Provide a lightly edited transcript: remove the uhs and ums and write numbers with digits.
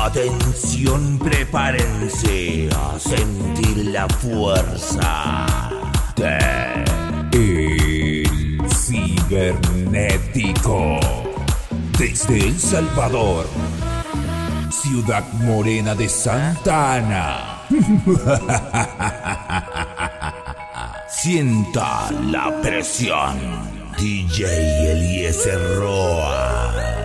Atención, prepárense a sentir la fuerza del cibernético. Desde El Salvador, Ciudad Morena de Santa Ana. Sienta la presión. DJ Eliezer Roa.